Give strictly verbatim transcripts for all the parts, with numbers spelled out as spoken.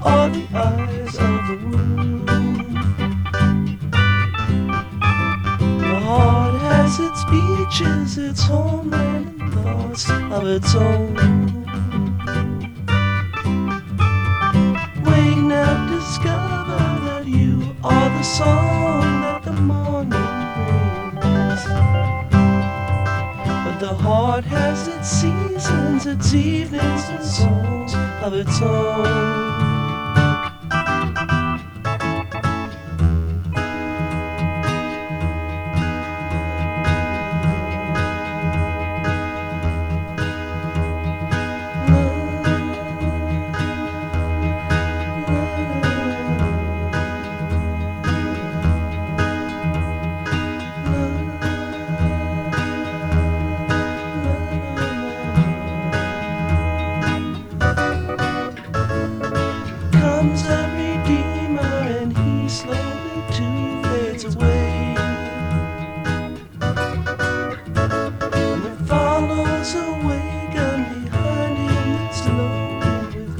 are the eyes of the world. The heart has its beaches, its homeland, and thoughts of its own. Wake now, discover that you are the song that the morning brings. But the heart has its seasons, its evenings, and songs of its own. Comes a redeemer and he slowly too fades away, and there follows a wagon behind him that's loaded with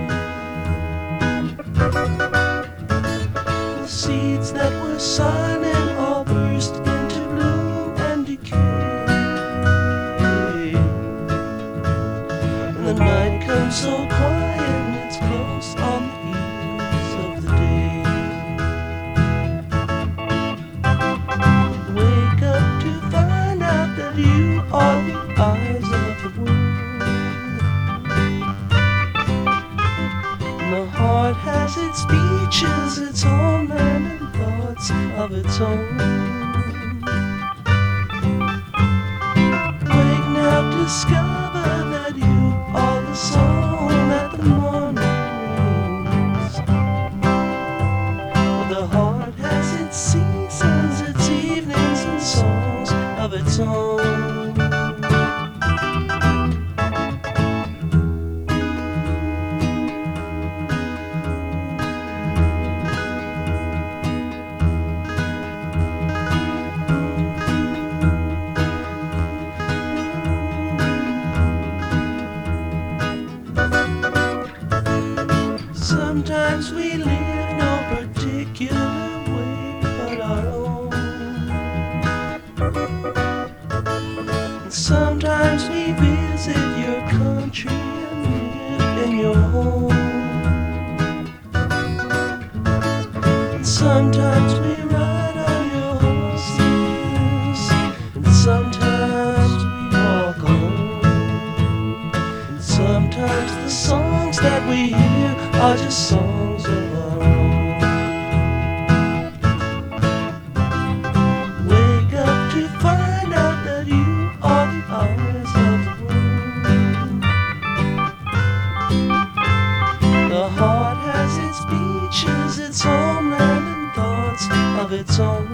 clay. The seeds that were silent all burst into bloom and decay, and the night comes so quiet and it's close on the heels of the day. Wake up to find out that you are the eyes of the world. And the heart has its beaches, its homeland, and thoughts of its own. Wake now, discover that you are the song that the morning brings. But the heart has its seasons, its evenings, and songs of its own. Sometimes we live no particular way but our own, and sometimes we visit your country and live in your home, and sometimes we ride on your horses, and sometimes we walk alone, and sometimes the songs that we hear are just songs of our own. Wake up to find out that you are the eyes of the world. The heart has its beaches, its homeland, and thoughts of its own.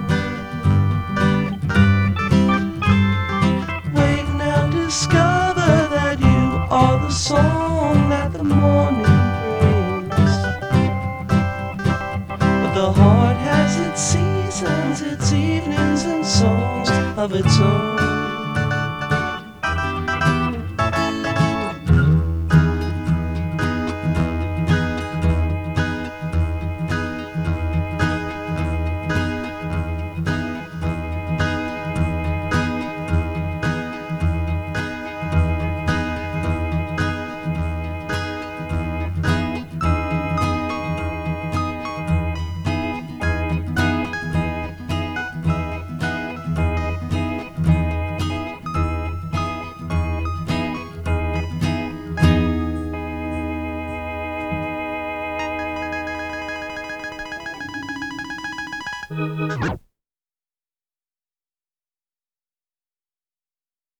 Wake now, discover that you are the song that the morning brings. The heart has its seasons, its evenings, and songs of its own. Thank you.